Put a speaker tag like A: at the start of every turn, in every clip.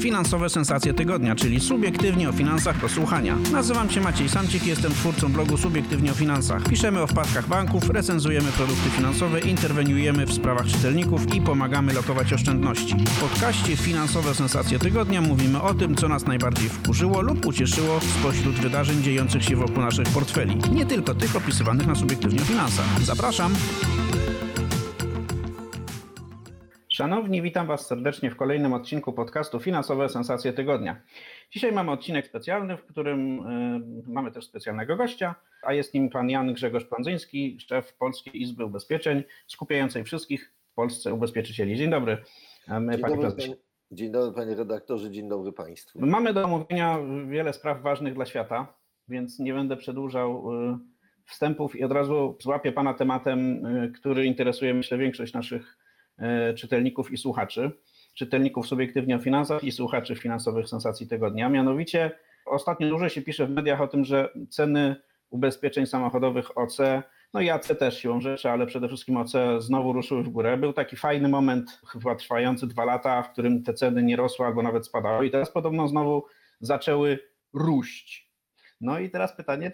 A: Finansowe sensacje tygodnia, czyli subiektywnie o finansach do słuchania. Nazywam się Maciej Samcik i jestem twórcą blogu Subiektywnie o finansach. Piszemy o wpadkach banków, recenzujemy produkty finansowe, interweniujemy w sprawach czytelników i pomagamy lokować oszczędności. W podcaście Finansowe sensacje tygodnia mówimy o tym, co nas najbardziej wkurzyło lub ucieszyło spośród wydarzeń dziejących się wokół naszych portfeli. Nie tylko tych opisywanych na Subiektywnie o finansach. Zapraszam! Szanowni, witam Was serdecznie w kolejnym odcinku podcastu Finansowe sensacje tygodnia. Dzisiaj mamy odcinek specjalny, w którym mamy też specjalnego gościa, a jest nim pan Jan Grzegorz Prądzyński, szef Polskiej Izby Ubezpieczeń, skupiającej wszystkich w Polsce ubezpieczycieli. Dzień dobry, panie prezesie.
B: Dzień dobry, panie redaktorze, dzień dobry państwu.
A: Mamy do omówienia wiele spraw ważnych dla świata, więc nie będę przedłużał wstępów i od razu złapię pana tematem, który interesuje, myślę, większość naszych czytelników i słuchaczy, czytelników Subiektywnie o finansach i słuchaczy finansowych sensacji tygodnia. Mianowicie ostatnio dużo się pisze w mediach o tym, że ceny ubezpieczeń samochodowych OC, no i AC też siłą rzeczy, ale przede wszystkim OC znowu ruszyły w górę. Był taki fajny moment, chyba trwający 2 lata, w którym te ceny nie rosły albo nawet spadały i teraz podobno znowu zaczęły róść. No i teraz pytanie,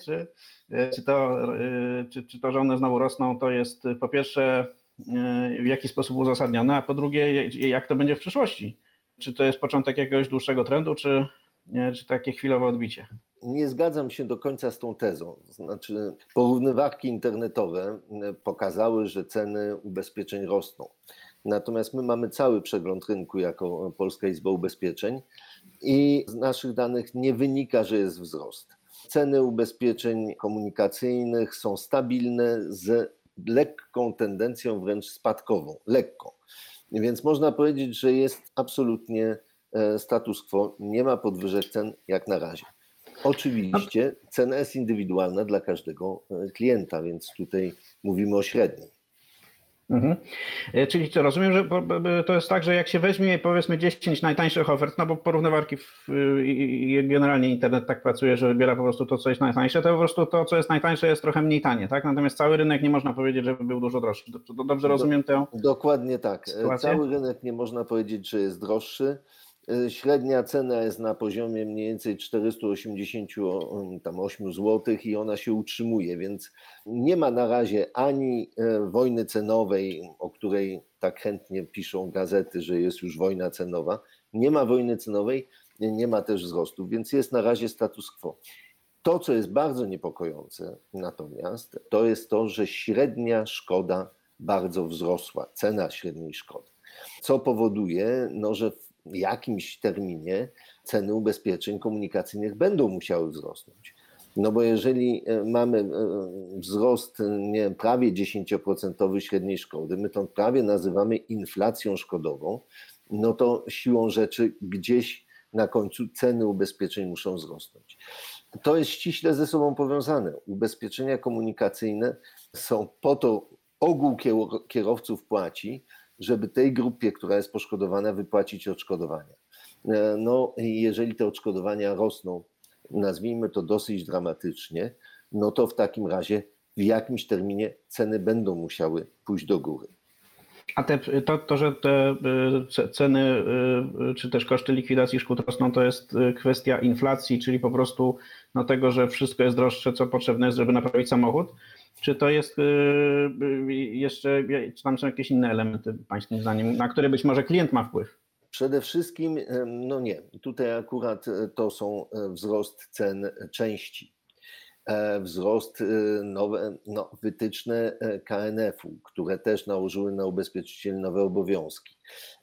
A: czy to, że one znowu rosną, to jest po pierwsze w jaki sposób uzasadnione, a po drugie, jak to będzie w przyszłości? Czy to jest początek jakiegoś dłuższego trendu, czy takie chwilowe odbicie?
B: Nie zgadzam się do końca z tą tezą. Znaczy, porównywarki internetowe pokazały, że ceny ubezpieczeń rosną. Natomiast my mamy cały przegląd rynku jako Polska Izba Ubezpieczeń i z naszych danych nie wynika, że jest wzrost. Ceny ubezpieczeń komunikacyjnych są stabilne z lekką tendencją wręcz spadkową, lekką. Więc można powiedzieć, że jest absolutnie status quo, nie ma podwyżek cen jak na razie. Oczywiście cena jest indywidualna dla każdego klienta, więc tutaj mówimy o średniej.
A: Mhm. Czyli co, rozumiem, że to jest tak, że jak się weźmie powiedzmy 10 najtańszych ofert, no bo porównywarki i generalnie internet tak pracuje, że wybiera po prostu to, co jest najtańsze, to po prostu to, co jest najtańsze, jest trochę mniej tanie, tak? Natomiast cały rynek nie można powiedzieć, żeby był dużo droższy. Dobrze rozumiem tę
B: Dokładnie tak.
A: sytuację?
B: Cały rynek nie można powiedzieć, że jest droższy. Średnia cena jest na poziomie mniej więcej 488 zł i ona się utrzymuje, więc nie ma na razie ani wojny cenowej, o której tak chętnie piszą gazety, że jest już wojna cenowa. Nie ma wojny cenowej, nie ma też wzrostu, więc jest na razie status quo. To, co jest bardzo niepokojące natomiast, to jest to, że średnia szkoda bardzo wzrosła, cena średniej szkody, co powoduje, że w jakimś terminie ceny ubezpieczeń komunikacyjnych będą musiały wzrosnąć. No bo jeżeli mamy wzrost prawie 10% średniej szkody, my to prawie nazywamy inflacją szkodową, no to siłą rzeczy gdzieś na końcu ceny ubezpieczeń muszą wzrosnąć. To jest ściśle ze sobą powiązane. Ubezpieczenia komunikacyjne są po to, ogół kierowców płaci, żeby tej grupie, która jest poszkodowana, wypłacić odszkodowania. No i jeżeli te odszkodowania rosną, nazwijmy to dosyć dramatycznie, no to w takim razie w jakimś terminie ceny będą musiały pójść do góry.
A: A to, że te ceny czy też koszty likwidacji szkód rosną, to jest kwestia inflacji, czyli po prostu tego, że wszystko jest droższe, co potrzebne jest, żeby naprawić samochód? Czy to jest jeszcze, czy tam są jakieś inne elementy, pańskim zdaniem, na które być może klient ma wpływ?
B: Przede wszystkim, nie. Tutaj akurat to są wzrost cen części, wzrost nowe wytyczne KNF-u, które też nałożyły na ubezpieczycieli nowe obowiązki.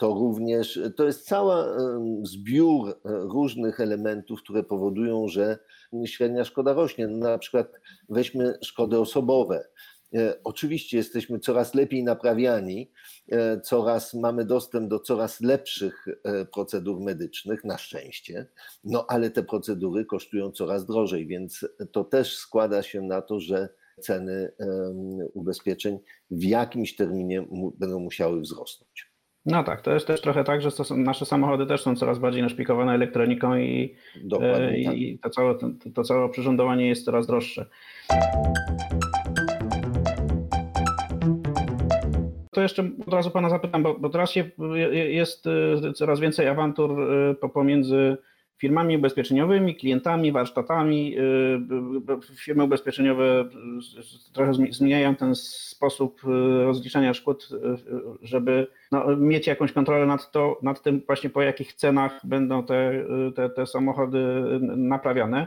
B: To jest cały zbiór różnych elementów, które powodują, że średnia szkoda rośnie. Na przykład weźmy szkody osobowe. Oczywiście jesteśmy coraz lepiej naprawiani, mamy dostęp do coraz lepszych procedur medycznych, na szczęście, ale te procedury kosztują coraz drożej, więc to też składa się na to, że ceny ubezpieczeń w jakimś terminie będą musiały wzrosnąć.
A: No tak, to jest też trochę tak, że nasze samochody też są coraz bardziej naszpikowane elektroniką i to całe oprzyrządowanie jest coraz droższe. To jeszcze od razu pana zapytam, bo teraz jest coraz więcej awantur pomiędzy firmami ubezpieczeniowymi, klientami, warsztatami. Firmy ubezpieczeniowe trochę zmieniają ten sposób rozliczania szkód, żeby mieć jakąś kontrolę nad tym właśnie, po jakich cenach będą te samochody naprawiane.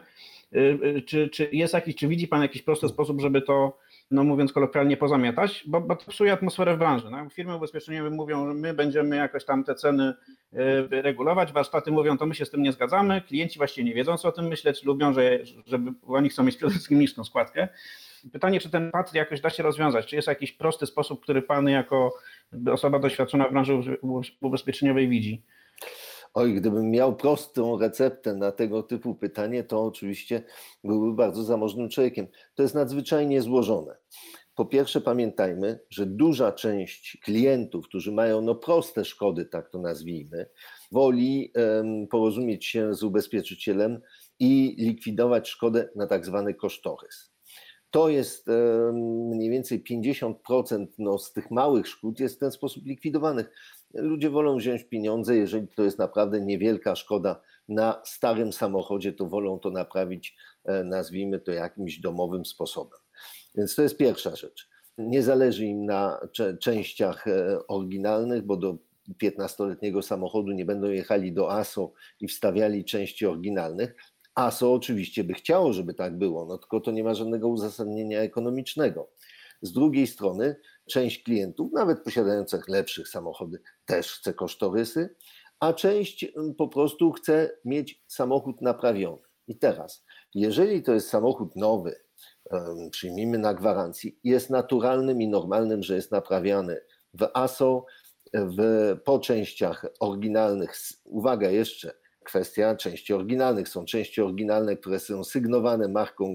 A: Czy widzi pan jakiś prosty sposób, żeby to, mówiąc kolokwialnie, pozamiatać? Bo to psuje atmosferę w branży. Firmy ubezpieczeniowe mówią, że my będziemy jakoś tam te ceny regulować, warsztaty mówią, to my się z tym nie zgadzamy, klienci właściwie nie wiedzą, co o tym myśleć, lubią, żeby oni chcą mieć przede wszystkim niższą składkę. Pytanie, czy ten pad jakoś da się rozwiązać? Czy jest jakiś prosty sposób, który pan jako osoba doświadczona w branży ubezpieczeniowej widzi?
B: Oj, gdybym miał prostą receptę na tego typu pytanie, to oczywiście byłby bardzo zamożnym człowiekiem. To jest nadzwyczajnie złożone. Po pierwsze pamiętajmy, że duża część klientów, którzy mają proste szkody, tak to nazwijmy, woli porozumieć się z ubezpieczycielem i likwidować szkodę na tak zwany kosztorys. To jest mniej więcej 50% z tych małych szkód jest w ten sposób likwidowanych. Ludzie wolą wziąć pieniądze, jeżeli to jest naprawdę niewielka szkoda na starym samochodzie, to wolą to naprawić, nazwijmy to jakimś domowym sposobem. Więc to jest pierwsza rzecz. Nie zależy im na częściach oryginalnych, bo do 15-letniego samochodu nie będą jechali do ASO i wstawiali części oryginalnych. ASO oczywiście by chciało, żeby tak było, tylko to nie ma żadnego uzasadnienia ekonomicznego. Z drugiej strony część klientów, nawet posiadających lepszych samochody, też chce kosztorysy, a część po prostu chce mieć samochód naprawiony. I teraz, jeżeli to jest samochód nowy, przyjmijmy na gwarancji, jest naturalnym i normalnym, że jest naprawiany w ASO, po częściach oryginalnych. Uwaga jeszcze, kwestia części oryginalnych. Są części oryginalne, które są sygnowane marką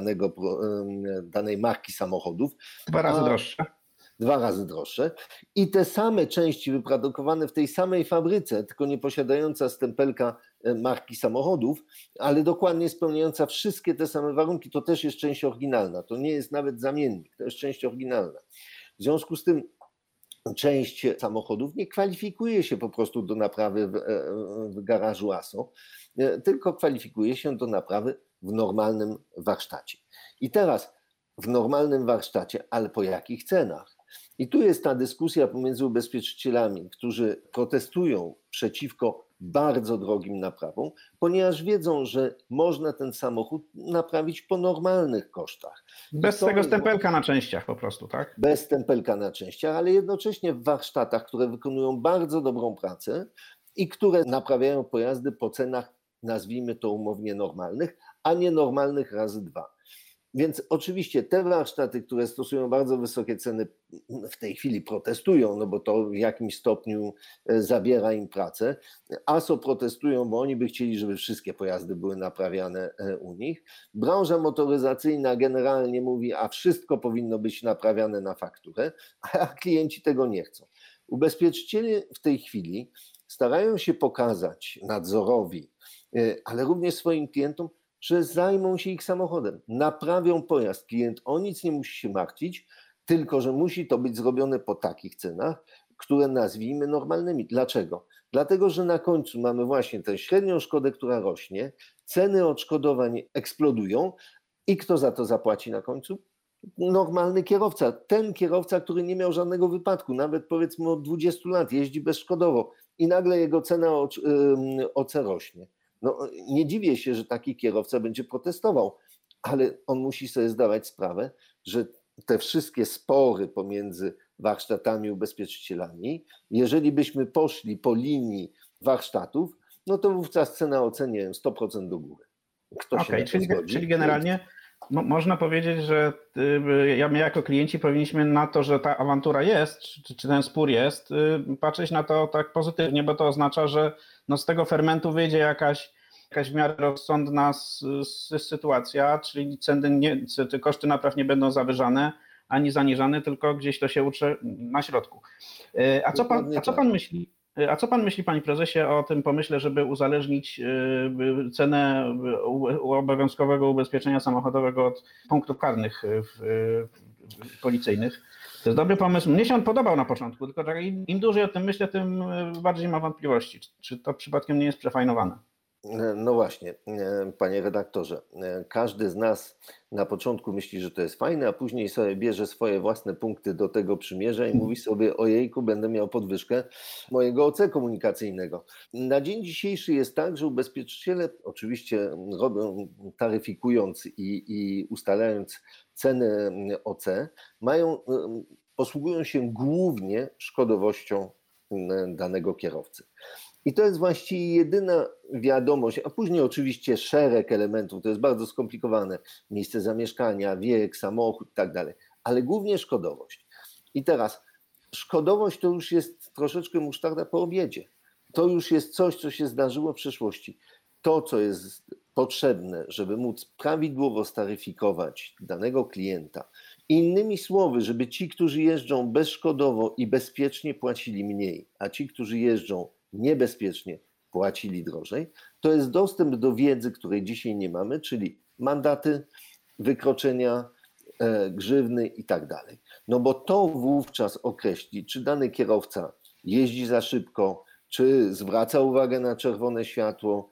B: danej marki samochodów.
A: 2 razy droższe.
B: 2 razy droższe. I te same części wyprodukowane w tej samej fabryce, tylko nie posiadająca stempelka marki samochodów, ale dokładnie spełniająca wszystkie te same warunki, to też jest część oryginalna. To nie jest nawet zamiennik, to jest część oryginalna. W związku z tym część samochodów nie kwalifikuje się po prostu do naprawy w garażu ASO, tylko kwalifikuje się do naprawy w normalnym warsztacie. I teraz w normalnym warsztacie, ale po jakich cenach? I tu jest ta dyskusja pomiędzy ubezpieczycielami, którzy protestują przeciwko bardzo drogim naprawom, ponieważ wiedzą, że można ten samochód naprawić po normalnych kosztach.
A: Bez tego stempelka na częściach po prostu, tak?
B: Bez stempelka na częściach, ale jednocześnie w warsztatach, które wykonują bardzo dobrą pracę i które naprawiają pojazdy po cenach, nazwijmy to umownie normalnych, a nie normalnych razy 2. Więc oczywiście te warsztaty, które stosują bardzo wysokie ceny, w tej chwili protestują, bo to w jakimś stopniu zabiera im pracę. ASO protestują, bo oni by chcieli, żeby wszystkie pojazdy były naprawiane u nich. Branża motoryzacyjna generalnie mówi, a wszystko powinno być naprawiane na fakturę, a klienci tego nie chcą. Ubezpieczyciele w tej chwili starają się pokazać nadzorowi, ale również swoim klientom, że zajmą się ich samochodem, naprawią pojazd. Klient o nic nie musi się martwić, tylko że musi to być zrobione po takich cenach, które nazwijmy normalnymi. Dlaczego? Dlatego, że na końcu mamy właśnie tę średnią szkodę, która rośnie, ceny odszkodowań eksplodują i kto za to zapłaci na końcu? Normalny kierowca. Ten kierowca, który nie miał żadnego wypadku, nawet powiedzmy od 20 lat, jeździ bezszkodowo i nagle jego cena OC rośnie. Nie dziwię się, że taki kierowca będzie protestował, ale on musi sobie zdawać sprawę, że te wszystkie spory pomiędzy warsztatami i ubezpieczycielami, jeżeli byśmy poszli po linii warsztatów, to wówczas cena ocenia 100% do góry.
A: Okej, czyli generalnie można powiedzieć, że my jako klienci powinniśmy na to, że ta awantura jest, czy ten spór jest, patrzeć na to tak pozytywnie, bo to oznacza, że z tego fermentu wyjdzie jakaś w miarę rozsądna sytuacja, czyli te koszty napraw nie będą zawyżane ani zaniżane, tylko gdzieś to się utrze na środku. A co pan myśli, panie prezesie, o tym pomyśle, żeby uzależnić cenę obowiązkowego ubezpieczenia samochodowego od punktów karnych policyjnych? To jest dobry pomysł. Mnie się on podobał na początku, tylko że im dłużej o tym myślę, tym bardziej mam wątpliwości, czy to przypadkiem nie jest przefajnowane.
B: No właśnie, panie redaktorze, każdy z nas na początku myśli, że to jest fajne, a później sobie bierze swoje własne punkty do tego przymierza i mówi sobie: ojejku, będę miał podwyżkę mojego OC komunikacyjnego. Na dzień dzisiejszy jest tak, że ubezpieczyciele oczywiście robią, taryfikując i ustalając ceny OC, posługują się głównie szkodowością danego kierowcy. I to jest właściwie jedyna wiadomość, a później oczywiście szereg elementów, to jest bardzo skomplikowane, miejsce zamieszkania, wiek, samochód i tak dalej, ale głównie szkodowość. I teraz szkodowość to już jest troszeczkę musztarda po obiedzie. To już jest coś, co się zdarzyło w przeszłości. To, co jest potrzebne, żeby móc prawidłowo staryfikować danego klienta, innymi słowy, żeby ci, którzy jeżdżą bezszkodowo i bezpiecznie, płacili mniej, a ci, którzy jeżdżą niebezpiecznie, płacili drożej, to jest dostęp do wiedzy, której dzisiaj nie mamy, czyli mandaty, wykroczenia, grzywny i tak dalej. No bo to wówczas określi, czy dany kierowca jeździ za szybko, czy zwraca uwagę na czerwone światło,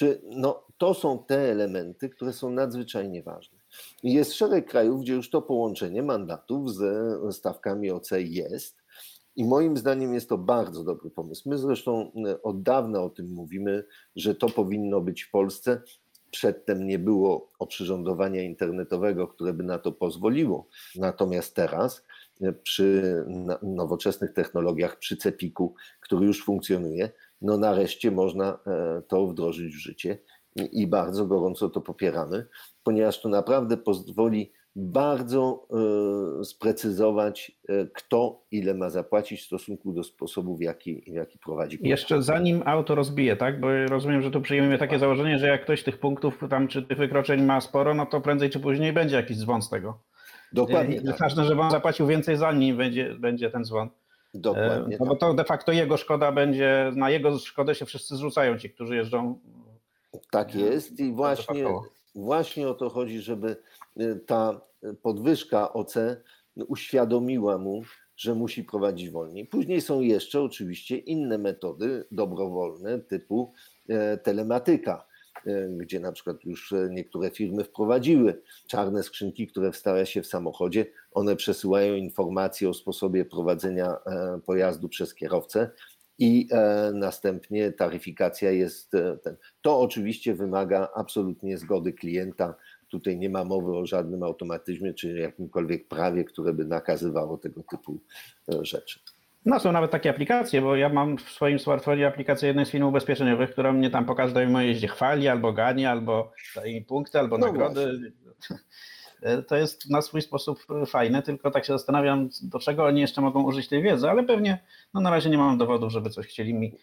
B: to są te elementy, które są nadzwyczajnie ważne. I jest szereg krajów, gdzie już to połączenie mandatów ze stawkami OC jest. I moim zdaniem jest to bardzo dobry pomysł. My zresztą od dawna o tym mówimy, że to powinno być w Polsce. Przedtem nie było oprzyrządowania internetowego, które by na to pozwoliło. Natomiast teraz przy nowoczesnych technologiach, przy CEPiK-u, który już funkcjonuje, no nareszcie można to wdrożyć w życie i bardzo gorąco to popieramy, ponieważ to naprawdę pozwoli bardzo sprecyzować, kto ile ma zapłacić w stosunku do sposobu, w jaki prowadzi.
A: Jeszcze zanim auto rozbije, tak? Bo rozumiem, że tu przyjmujemy takie założenie, że jak ktoś tych punktów tam czy tych wykroczeń ma sporo, no to prędzej czy później będzie jakiś dzwon z tego.
B: Dokładnie. Tak.
A: Ważne, żeby on zapłacił więcej, zanim będzie ten dzwon.
B: Dokładnie.
A: No bo to de facto jego szkoda będzie, na jego szkodę się wszyscy zrzucają, ci, którzy jeżdżą.
B: Tak jest i właśnie o to chodzi, żeby ta podwyżka OC uświadomiła mu, że musi prowadzić wolniej. Później są jeszcze oczywiście inne metody dobrowolne typu telematyka, gdzie na przykład już niektóre firmy wprowadziły czarne skrzynki, które wstawia się w samochodzie. One przesyłają informacje o sposobie prowadzenia pojazdu przez kierowcę i następnie taryfikacja jest To oczywiście wymaga absolutnie zgody klienta. Tutaj nie ma mowy o żadnym automatyzmie czy jakimkolwiek prawie, które by nakazywało tego typu rzeczy.
A: No są nawet takie aplikacje, bo ja mam w swoim smartfonie aplikację jednej z firm ubezpieczeniowych, która mnie tam po każdej mojej jeździe chwali, albo gani, albo daje mi punkty, albo nagrody. Właśnie. To jest na swój sposób fajne, tylko tak się zastanawiam, do czego oni jeszcze mogą użyć tej wiedzy, ale pewnie na razie nie mam dowodów, żeby coś chcieli mi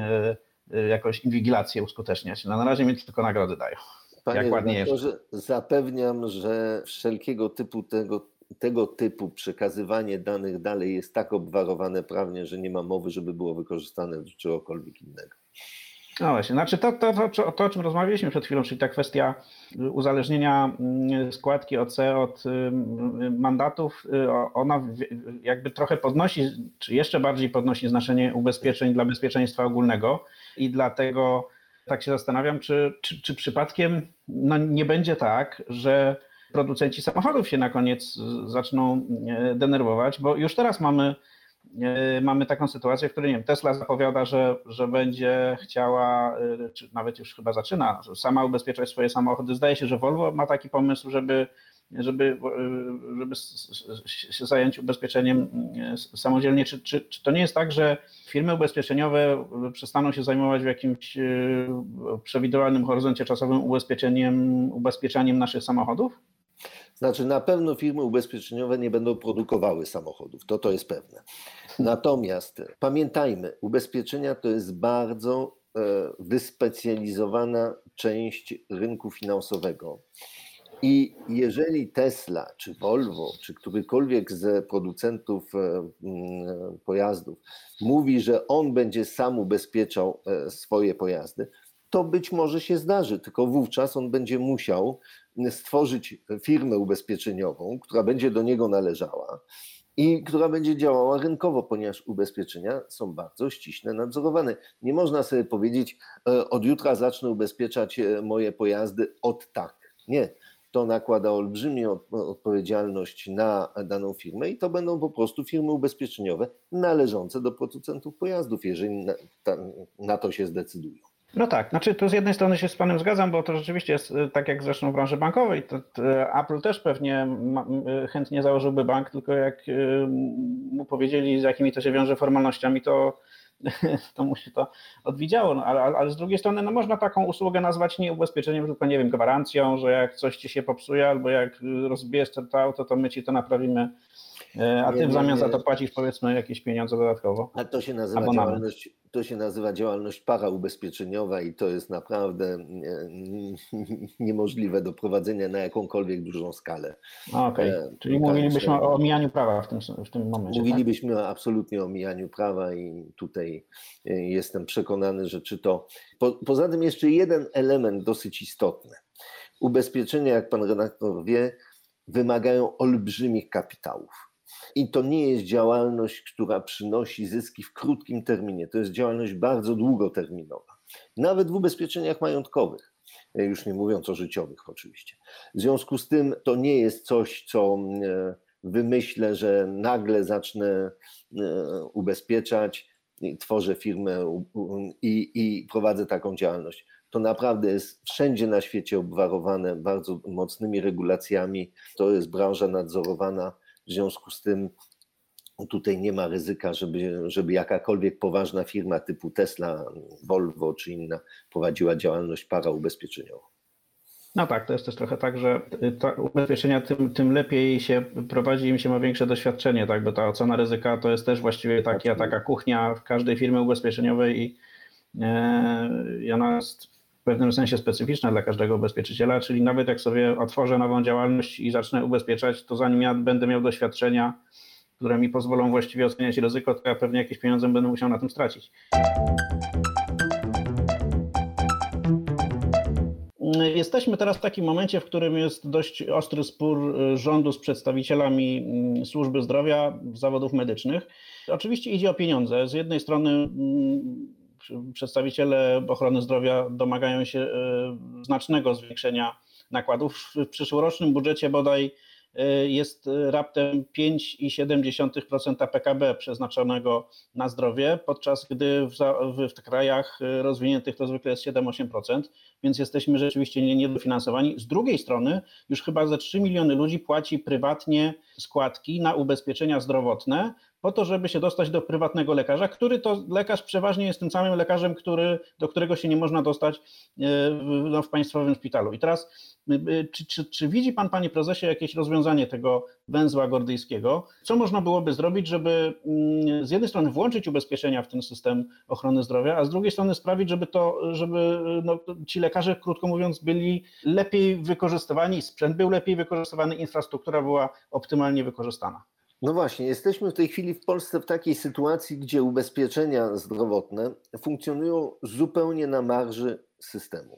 A: jakąś inwigilację uskuteczniać. Na razie mi tylko nagrody dają.
B: Panie redaktorze, zapewniam, że wszelkiego typu tego typu przekazywanie danych dalej jest tak obwarowane prawnie, że nie ma mowy, żeby było wykorzystane do czegokolwiek innego.
A: No właśnie, znaczy to, o czym rozmawialiśmy przed chwilą, czyli ta kwestia uzależnienia składki OC od mandatów, ona jakby trochę podnosi, czy jeszcze bardziej podnosi znaczenie ubezpieczeń dla bezpieczeństwa ogólnego i dlatego tak się zastanawiam, czy przypadkiem nie będzie tak, że producenci samochodów się na koniec zaczną denerwować, bo już teraz mamy taką sytuację, w której nie wiem, Tesla zapowiada, że będzie chciała, czy nawet już chyba zaczyna, sama ubezpieczać swoje samochody. Zdaje się, że Volvo ma taki pomysł, żeby się zająć ubezpieczeniem samodzielnie. Czy to nie jest tak, że firmy ubezpieczeniowe przestaną się zajmować w jakimś przewidywalnym horyzoncie czasowym ubezpieczaniem naszych samochodów?
B: Znaczy na pewno firmy ubezpieczeniowe nie będą produkowały samochodów, to jest pewne. Natomiast pamiętajmy, ubezpieczenia to jest bardzo wyspecjalizowana część rynku finansowego. I jeżeli Tesla, czy Volvo, czy którykolwiek z producentów pojazdów mówi, że on będzie sam ubezpieczał swoje pojazdy, to być może się zdarzy, tylko wówczas on będzie musiał stworzyć firmę ubezpieczeniową, która będzie do niego należała i która będzie działała rynkowo, ponieważ ubezpieczenia są bardzo ściśle nadzorowane. Nie można sobie powiedzieć, od jutra zacznę ubezpieczać moje pojazdy od tak. Nie. To nakłada olbrzymią odpowiedzialność na daną firmę i to będą po prostu firmy ubezpieczeniowe należące do producentów pojazdów, jeżeli na to się zdecydują.
A: No tak, znaczy to z jednej strony się z panem zgadzam, bo to rzeczywiście jest tak jak zresztą w branży bankowej, to Apple też pewnie chętnie założyłby bank, tylko jak mu powiedzieli, z jakimi to się wiąże formalnościami, to mu się to odwidziało, no, ale z drugiej strony no można taką usługę nazwać nie ubezpieczeniem, tylko nie wiem, gwarancją, że jak coś ci się popsuje albo jak rozbijesz to auto, to my ci to naprawimy, a ty w zamian za to płacisz powiedzmy jakieś pieniądze dodatkowo.
B: A to się nazywa działalność paraubezpieczeniowa i to jest naprawdę niemożliwe do prowadzenia na jakąkolwiek dużą skalę.
A: Okej. Czyli mówilibyśmy o omijaniu prawa w tym momencie.
B: Mówilibyśmy absolutnie o omijaniu prawa i tutaj jestem przekonany, że Poza tym jeszcze jeden element dosyć istotny. Ubezpieczenia, jak pan redaktor wie, wymagają olbrzymich kapitałów. I to nie jest działalność, która przynosi zyski w krótkim terminie. To jest działalność bardzo długoterminowa. Nawet w ubezpieczeniach majątkowych, już nie mówiąc o życiowych oczywiście. W związku z tym to nie jest coś, co wymyślę, że nagle zacznę ubezpieczać, tworzę firmę i prowadzę taką działalność. To naprawdę jest wszędzie na świecie obwarowane bardzo mocnymi regulacjami. To jest branża nadzorowana. W związku z tym tutaj nie ma ryzyka, żeby jakakolwiek poważna firma typu Tesla, Volvo czy inna prowadziła działalność paraubezpieczeniową.
A: No tak, to jest też trochę tak, że ubezpieczenia tym lepiej się prowadzi, im się ma większe doświadczenie, tak, bo ta ocena ryzyka to jest też właściwie taka kuchnia w każdej firmie ubezpieczeniowej i ona jest w pewnym sensie specyficzna dla każdego ubezpieczyciela, czyli nawet jak sobie otworzę nową działalność i zacznę ubezpieczać, to zanim ja będę miał doświadczenia, które mi pozwolą właściwie oceniać ryzyko, to ja pewnie jakieś pieniądze będę musiał na tym stracić. Jesteśmy teraz w takim momencie, w którym jest dość ostry spór rządu z przedstawicielami służby zdrowia, zawodów medycznych. Oczywiście idzie o pieniądze. Z jednej strony przedstawiciele ochrony zdrowia domagają się znacznego zwiększenia nakładów. W przyszłorocznym budżecie bodaj jest raptem 5,7% PKB przeznaczonego na zdrowie, podczas gdy w krajach rozwiniętych to zwykle jest 7-8%, więc jesteśmy rzeczywiście niedofinansowani. Z drugiej strony już chyba ze 3 miliony ludzi płaci prywatnie składki na ubezpieczenia zdrowotne, po to, żeby się dostać do prywatnego lekarza, który to lekarz przeważnie jest tym samym lekarzem, do którego się nie można dostać w państwowym szpitalu. I teraz czy widzi pan, panie prezesie, jakieś rozwiązanie tego węzła gordyjskiego? Co można byłoby zrobić, żeby z jednej strony włączyć ubezpieczenia w ten system ochrony zdrowia, a z drugiej strony sprawić, żeby ci lekarze, krótko mówiąc, byli lepiej wykorzystywani, sprzęt był lepiej wykorzystywany, infrastruktura była optymalnie wykorzystana?
B: No właśnie, jesteśmy w tej chwili w Polsce w takiej sytuacji, gdzie ubezpieczenia zdrowotne funkcjonują zupełnie na marży systemu,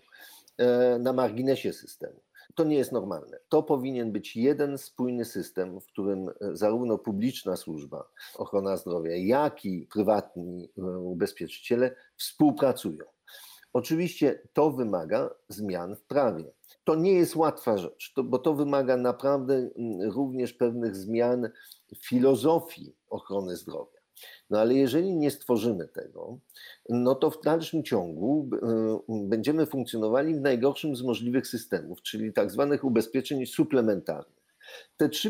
B: na marginesie systemu. To nie jest normalne. To powinien być jeden spójny system, w którym zarówno publiczna służba, ochrona zdrowia, jak i prywatni ubezpieczyciele współpracują. Oczywiście to wymaga zmian w prawie. To nie jest łatwa rzecz, bo to wymaga naprawdę również pewnych zmian w filozofii ochrony zdrowia. No ale jeżeli nie stworzymy tego, no to w dalszym ciągu będziemy funkcjonowali w najgorszym z możliwych systemów, czyli tak zwanych ubezpieczeń suplementarnych. Te 3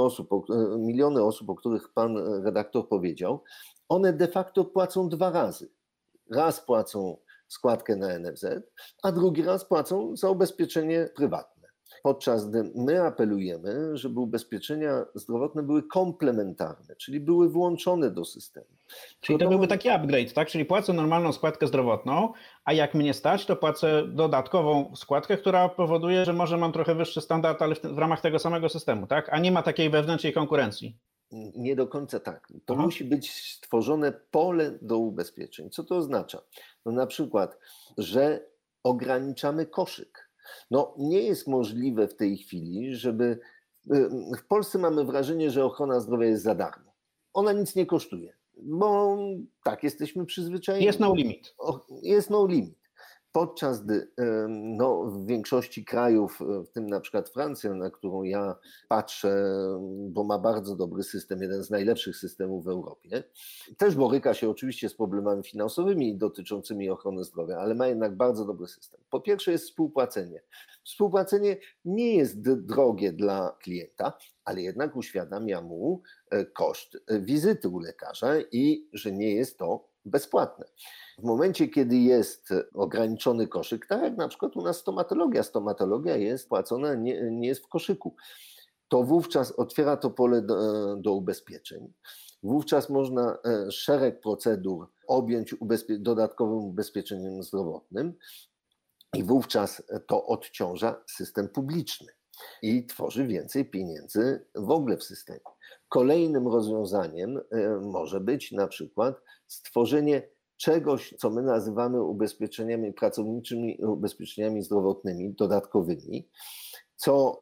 B: miliony osób, o których pan redaktor powiedział, one de facto płacą 2 razy. Raz płacą składkę na NFZ, a drugi raz płacą za ubezpieczenie prywatne. Podczas gdy my apelujemy, żeby ubezpieczenia zdrowotne były komplementarne, czyli były włączone do systemu.
A: Czyli to byłby taki upgrade, tak? Czyli płacę normalną składkę zdrowotną, a jak mnie stać, to płacę dodatkową składkę, która powoduje, że może mam trochę wyższy standard, ale w ramach tego samego systemu, tak? A nie ma takiej wewnętrznej konkurencji.
B: Nie do końca tak. To musi być stworzone pole do ubezpieczeń. Co to oznacza? No na przykład, że ograniczamy koszyk. No nie jest możliwe w tej chwili, żeby W Polsce mamy wrażenie, że ochrona zdrowia jest za darmo. Ona nic nie kosztuje, bo tak jesteśmy przyzwyczajeni.
A: Jest no limit.
B: Jest no limit. Podczas gdy w większości krajów, w tym na przykład Francja, na którą ja patrzę, bo ma bardzo dobry system, jeden z najlepszych systemów w Europie, też boryka się oczywiście z problemami finansowymi dotyczącymi ochrony zdrowia, ale ma jednak bardzo dobry system. Po pierwsze jest współpłacenie. Współpłacenie nie jest drogie dla klienta, ale jednak uświadamia mu koszt wizyty u lekarza i że nie jest to bezpłatne. W momencie, kiedy jest ograniczony koszyk, tak jak na przykład u nas stomatologia jest płacona, nie jest w koszyku, to wówczas otwiera to pole do ubezpieczeń. Wówczas można szereg procedur objąć dodatkowym ubezpieczeniem zdrowotnym i wówczas to odciąża system publiczny i tworzy więcej pieniędzy w ogóle w systemie. Kolejnym rozwiązaniem może być na przykład stworzenie czegoś, co my nazywamy ubezpieczeniami pracowniczymi, ubezpieczeniami zdrowotnymi dodatkowymi, co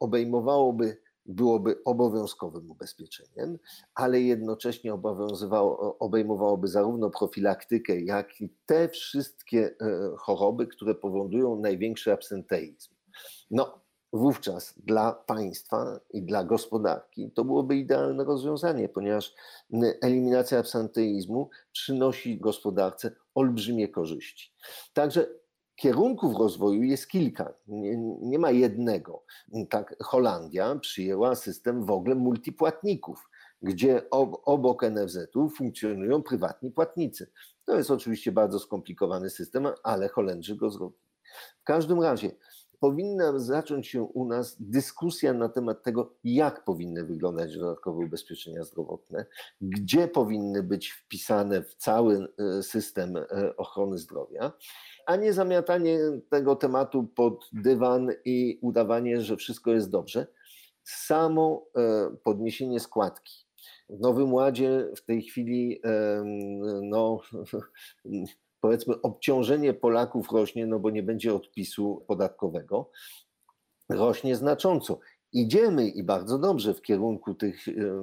B: byłoby obowiązkowym ubezpieczeniem, ale jednocześnie obejmowałoby zarówno profilaktykę, jak i te wszystkie choroby, które powodują największy absenteizm. Wówczas dla państwa i dla gospodarki to byłoby idealne rozwiązanie, ponieważ eliminacja absenteizmu przynosi gospodarce olbrzymie korzyści. Także kierunków rozwoju jest kilka, nie ma jednego. Tak, Holandia przyjęła system w ogóle multipłatników, gdzie obok NFZ-u funkcjonują prywatni płatnicy. To jest oczywiście bardzo skomplikowany system, ale Holendrzy go zrobili. W każdym razie powinna zacząć się u nas dyskusja na temat tego, jak powinny wyglądać dodatkowe ubezpieczenia zdrowotne, gdzie powinny być wpisane w cały system ochrony zdrowia, a nie zamiatanie tego tematu pod dywan i udawanie, że wszystko jest dobrze. Samo podniesienie składki. W Nowym Ładzie w tej chwili powiedzmy obciążenie Polaków rośnie, bo nie będzie odpisu podatkowego, rośnie znacząco. Idziemy i bardzo dobrze w kierunku tych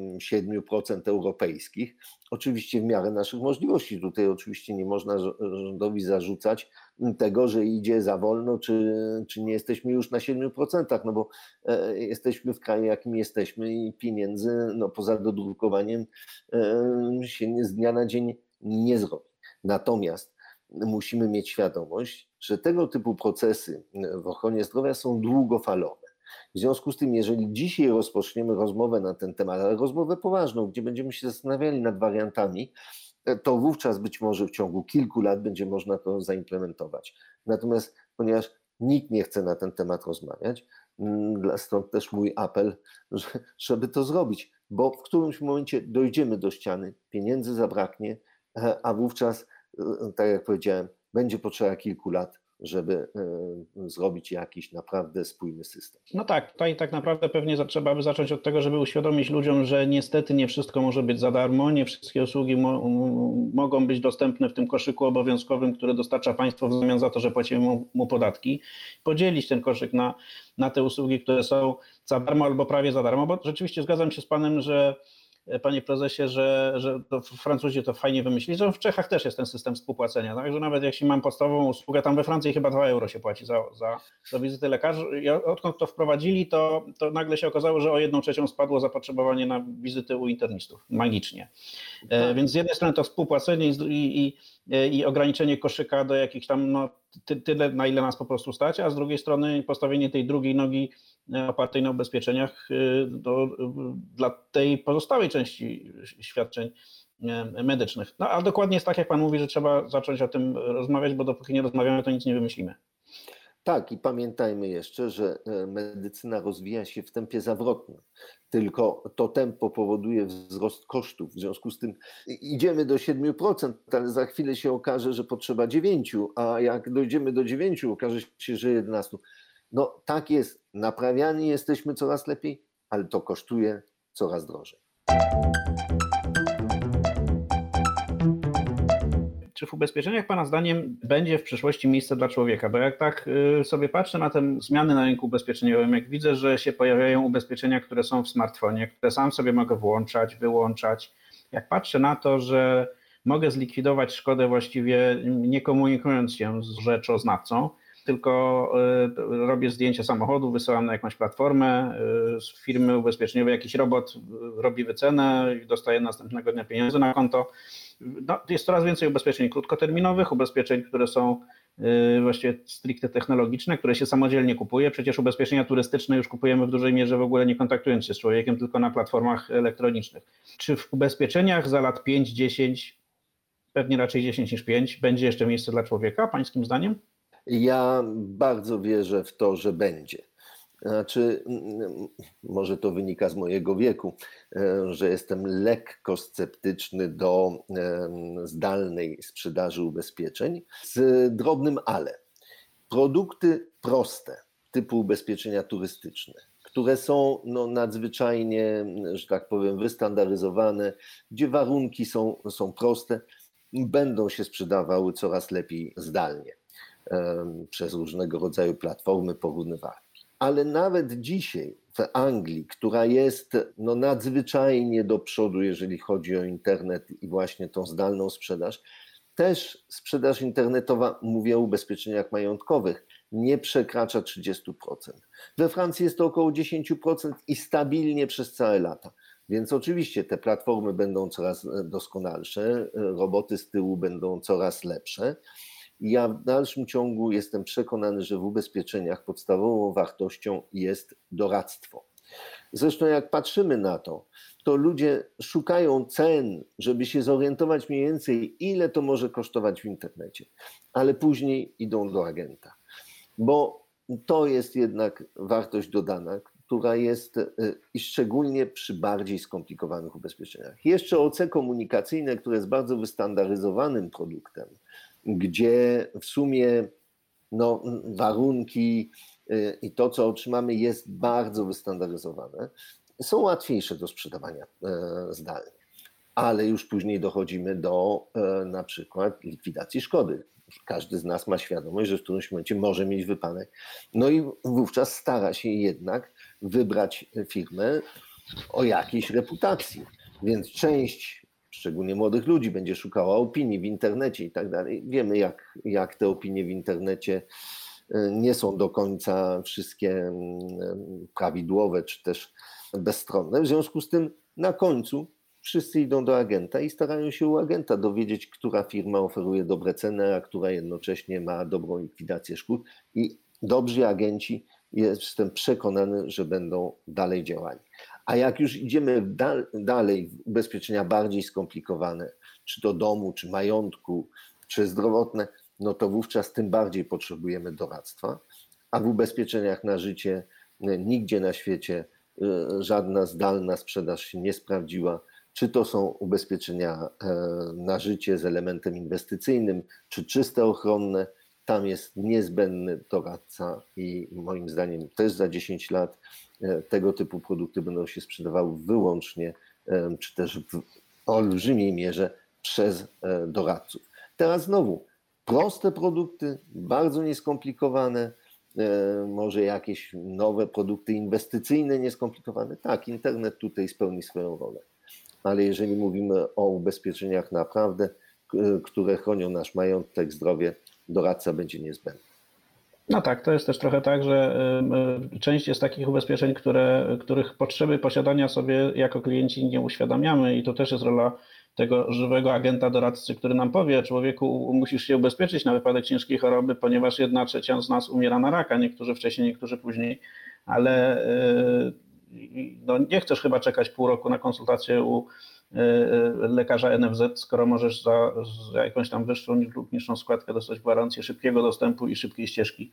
B: 7% europejskich, oczywiście w miarę naszych możliwości. Tutaj oczywiście nie można rządowi zarzucać tego, że idzie za wolno, czy nie jesteśmy już na 7%, bo jesteśmy w kraju, jakim jesteśmy i pieniędzy poza dodrukowaniem się z dnia na dzień nie zrobi. Natomiast musimy mieć świadomość, że tego typu procesy w ochronie zdrowia są długofalowe. W związku z tym, jeżeli dzisiaj rozpoczniemy rozmowę na ten temat, ale rozmowę poważną, gdzie będziemy się zastanawiali nad wariantami, to wówczas być może w ciągu kilku lat będzie można to zaimplementować. Natomiast ponieważ nikt nie chce na ten temat rozmawiać, stąd też mój apel, żeby to zrobić, bo w którymś momencie dojdziemy do ściany, pieniędzy zabraknie, a wówczas, tak jak powiedziałem, będzie potrzeba kilku lat, żeby zrobić jakiś naprawdę spójny system.
A: No tak, tutaj tak naprawdę pewnie trzeba by zacząć od tego, żeby uświadomić ludziom, że niestety nie wszystko może być za darmo, nie wszystkie usługi mogą być dostępne w tym koszyku obowiązkowym, który dostarcza państwo w zamian za to, że płacimy mu podatki. Podzielić ten koszyk na te usługi, które są za darmo albo prawie za darmo, bo rzeczywiście zgadzam się z panem, że panie prezesie, że to Francuzi to fajnie wymyślili, że w Czechach też jest ten system współpłacenia, tak? Że nawet jeśli mam podstawową usługę, tam we Francji chyba 2 euro się płaci za wizytę lekarza. Odkąd to wprowadzili, to nagle się okazało, że o 1/3 spadło zapotrzebowanie na wizyty u internistów. Magicznie. Tak. Więc z jednej strony to współpłacenie i ograniczenie koszyka do jakichś tam tyle, na ile nas po prostu stać, a z drugiej strony postawienie tej drugiej nogi opartej na ubezpieczeniach dla tej pozostałej części świadczeń medycznych. No a dokładnie jest tak, jak pan mówi, że trzeba zacząć o tym rozmawiać, bo dopóki nie rozmawiamy, to nic nie wymyślimy.
B: Tak, i pamiętajmy jeszcze, że medycyna rozwija się w tempie zawrotnym, tylko to tempo powoduje wzrost kosztów. W związku z tym idziemy do 7%, ale za chwilę się okaże, że potrzeba 9%, a jak dojdziemy do 9%, okaże się, że 11%. No tak jest, naprawiani jesteśmy coraz lepiej, ale to kosztuje coraz drożej.
A: czy w ubezpieczeniach Pana zdaniem będzie w przyszłości miejsce dla człowieka? Bo jak tak sobie patrzę na te zmiany na rynku ubezpieczeniowym, jak widzę, że się pojawiają ubezpieczenia, które są w smartfonie, które sam sobie mogę włączać, wyłączać, jak patrzę na to, że mogę zlikwidować szkodę właściwie nie komunikując się z rzeczoznawcą, tylko robię zdjęcie samochodu, wysyłam na jakąś platformę z firmy ubezpieczeniowej, jakiś robot robi wycenę i dostaje następnego dnia pieniądze na konto. No, jest coraz więcej ubezpieczeń krótkoterminowych, ubezpieczeń, które są właściwie stricte technologiczne, które się samodzielnie kupuje. Przecież ubezpieczenia turystyczne już kupujemy w dużej mierze w ogóle nie kontaktując się z człowiekiem, tylko na platformach elektronicznych. Czy w ubezpieczeniach za lat 5-10, pewnie raczej 10 niż 5, będzie jeszcze miejsce dla człowieka, pańskim zdaniem?
B: Ja bardzo wierzę w to, że będzie. Znaczy, może to wynika z mojego wieku, że jestem lekko sceptyczny do zdalnej sprzedaży ubezpieczeń z drobnym ale. Produkty proste, typu ubezpieczenia turystyczne, które są nadzwyczajnie, że tak powiem, wystandaryzowane, gdzie warunki są proste, będą się sprzedawały coraz lepiej zdalnie przez różnego rodzaju platformy porównywarki. Ale nawet dzisiaj w Anglii, która jest nadzwyczajnie do przodu, jeżeli chodzi o internet i właśnie tą zdalną sprzedaż, też sprzedaż internetowa, mówię o ubezpieczeniach majątkowych, nie przekracza 30%. We Francji jest to około 10% i stabilnie przez całe lata. Więc oczywiście te platformy będą coraz doskonalsze, roboty z tyłu będą coraz lepsze. Ja w dalszym ciągu jestem przekonany, że w ubezpieczeniach podstawową wartością jest doradztwo. Zresztą jak patrzymy na to, to ludzie szukają cen, żeby się zorientować mniej więcej, ile to może kosztować w internecie, ale później idą do agenta, bo to jest jednak wartość dodana, która jest i szczególnie przy bardziej skomplikowanych ubezpieczeniach. Jeszcze OC komunikacyjne, które jest bardzo wystandaryzowanym produktem, gdzie w sumie warunki i to, co otrzymamy, jest bardzo wystandaryzowane, są łatwiejsze do sprzedawania zdalnie. Ale już później dochodzimy do na przykład likwidacji szkody. Każdy z nas ma świadomość, że w którymś momencie może mieć wypadek. No i wówczas stara się jednak wybrać firmę o jakiejś reputacji. Więc część, szczególnie młodych ludzi, będzie szukała opinii w internecie i tak dalej. Wiemy, jak te opinie w internecie nie są do końca wszystkie prawidłowe czy też bezstronne. W związku z tym na końcu wszyscy idą do agenta i starają się u agenta dowiedzieć, która firma oferuje dobre ceny, a która jednocześnie ma dobrą likwidację szkód. I dobrzy agenci, jestem przekonany, że będą dalej działali. A jak już idziemy dalej w ubezpieczenia bardziej skomplikowane, czy to domu, czy majątku, czy zdrowotne, no to wówczas tym bardziej potrzebujemy doradztwa. A w ubezpieczeniach na życie nigdzie na świecie żadna zdalna sprzedaż się nie sprawdziła. Czy to są ubezpieczenia na życie z elementem inwestycyjnym, czy czyste ochronne, tam jest niezbędny doradca i moim zdaniem też za 10 lat tego typu produkty będą się sprzedawały wyłącznie, czy też w olbrzymiej mierze przez doradców. Teraz znowu, proste produkty, bardzo nieskomplikowane, może jakieś nowe produkty inwestycyjne nieskomplikowane. Tak, internet tutaj spełni swoją rolę. Ale jeżeli mówimy o ubezpieczeniach naprawdę, które chronią nasz majątek, zdrowie, doradca będzie niezbędny.
A: No tak, to jest też trochę tak, że część jest takich ubezpieczeń, których potrzeby posiadania sobie jako klienci nie uświadamiamy i to też jest rola tego żywego agenta doradcy, który nam powie: człowieku, musisz się ubezpieczyć na wypadek ciężkiej choroby, ponieważ 1/3 z nas umiera na raka, niektórzy wcześniej, niektórzy później, ale nie chcesz chyba czekać pół roku na konsultację u lekarza NFZ, skoro możesz za jakąś tam wyższą lub niższą składkę dostać gwarancję szybkiego dostępu i szybkiej ścieżki.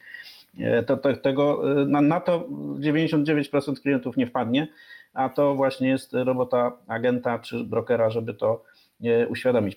A: Na to 99% klientów nie wpadnie, a to właśnie jest robota agenta czy brokera, żeby to uświadomić.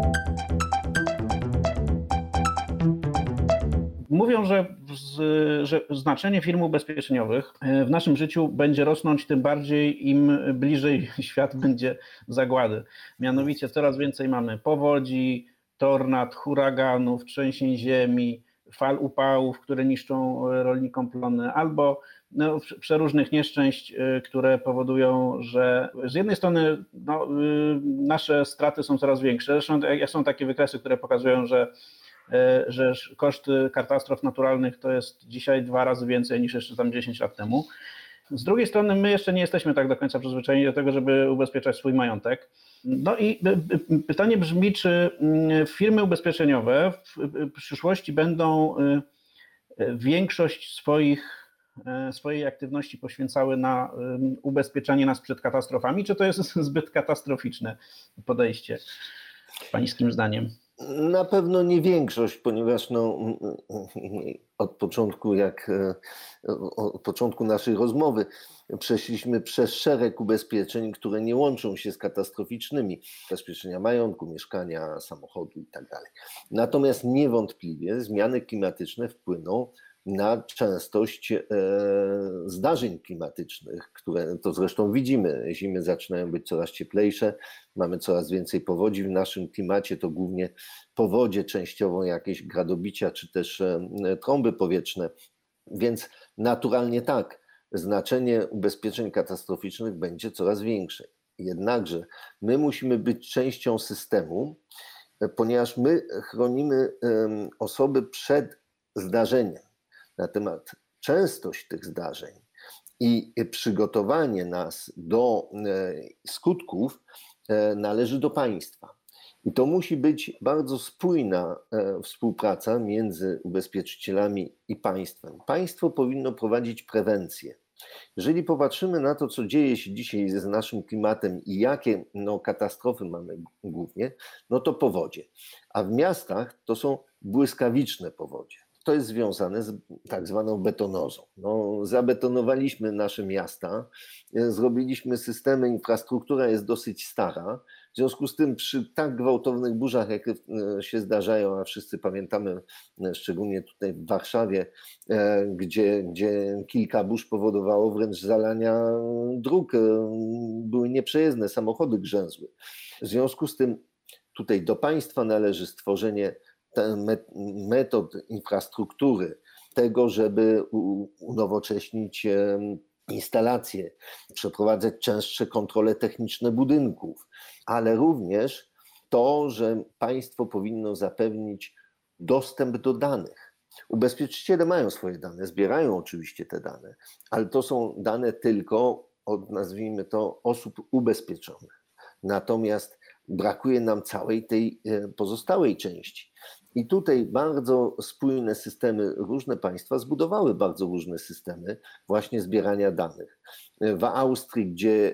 A: Mówią, że znaczenie firm ubezpieczeniowych w naszym życiu będzie rosnąć, tym bardziej im bliżej świat będzie zagłady. Mianowicie coraz więcej mamy powodzi, tornad, huraganów, trzęsień ziemi, fal upałów, które niszczą rolnikom plony, albo przeróżnych nieszczęść, które powodują, że z jednej strony nasze straty są coraz większe. Zresztą są takie wykresy, które pokazują, że koszty katastrof naturalnych to jest dzisiaj 2 razy więcej niż jeszcze tam 10 lat temu. Z drugiej strony my jeszcze nie jesteśmy tak do końca przyzwyczajeni do tego, żeby ubezpieczać swój majątek. No i pytanie brzmi, czy firmy ubezpieczeniowe w przyszłości będą większość swojej aktywności poświęcały na ubezpieczanie nas przed katastrofami, czy to jest zbyt katastroficzne podejście, pańskim zdaniem?
B: Na pewno nie większość, ponieważ od początku naszej rozmowy przeszliśmy przez szereg ubezpieczeń, które nie łączą się z katastroficznymi. Ubezpieczenia majątku, mieszkania, samochodu itd. Natomiast niewątpliwie zmiany klimatyczne wpłyną na częstość zdarzeń klimatycznych, które to zresztą widzimy. Zimy zaczynają być coraz cieplejsze, mamy coraz więcej powodzi. W naszym klimacie to głównie powodzie, częściowo jakieś gradobicia, czy też trąby powietrzne. Więc naturalnie tak, znaczenie ubezpieczeń katastroficznych będzie coraz większe. Jednakże my musimy być częścią systemu, ponieważ my chronimy osoby przed zdarzeniem. Natomiast częstość tych zdarzeń i przygotowanie nas do skutków należy do państwa. I to musi być bardzo spójna współpraca między ubezpieczycielami i państwem. Państwo powinno prowadzić prewencję. Jeżeli popatrzymy na to, co dzieje się dzisiaj z naszym klimatem i jakie katastrofy mamy głównie, to powodzie. A w miastach to są błyskawiczne powodzie. To jest związane z tak zwaną betonozą. Zabetonowaliśmy nasze miasta, zrobiliśmy systemy, infrastruktura jest dosyć stara. W związku z tym przy tak gwałtownych burzach, jakie się zdarzają, a wszyscy pamiętamy, szczególnie tutaj w Warszawie, gdzie kilka burz powodowało wręcz zalania dróg, były nieprzejezdne, samochody grzęzły. W związku z tym tutaj do państwa należy stworzenie metod infrastruktury, tego, żeby unowocześnić instalacje, przeprowadzać częstsze kontrole techniczne budynków, ale również to, że państwo powinno zapewnić dostęp do danych. Ubezpieczyciele mają swoje dane, zbierają oczywiście te dane, ale to są dane tylko od, nazwijmy to, osób ubezpieczonych. Natomiast brakuje nam całej tej pozostałej części. I tutaj bardzo spójne systemy, różne państwa zbudowały bardzo różne systemy właśnie zbierania danych. W Austrii, gdzie